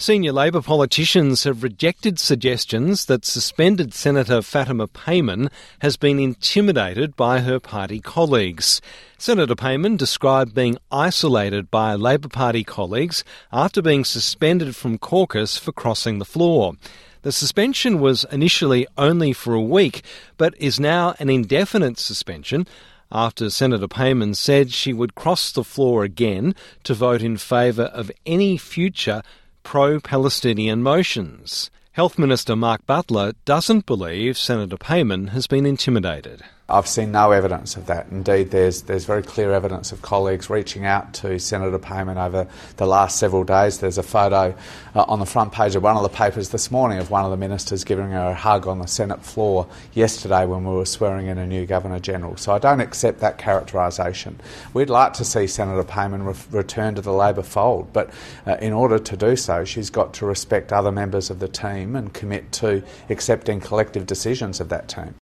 Senior Labor politicians have rejected suggestions that suspended Senator Fatima Payman has been intimidated by her party colleagues. Senator Payman described being isolated by Labor Party colleagues after being suspended from caucus for crossing the floor. The suspension was initially only for a week, but is now an indefinite suspension after Senator Payman said she would cross the floor again to vote in favour of any future pro-Palestinian motions. Health Minister Mark Butler doesn't believe Senator Payman has been intimidated. I've seen no evidence of that. Indeed, there's very clear evidence of colleagues reaching out to Senator Payman over the last several days. There's a photo on the front page of one of the papers this morning of one of the ministers giving her a hug on the Senate floor yesterday when we were swearing in a new Governor-General. So I don't accept that characterisation. We'd like to see Senator Payman return to the Labor fold, but in order to do so, she's got to respect other members of the team and commit to accepting collective decisions of that team.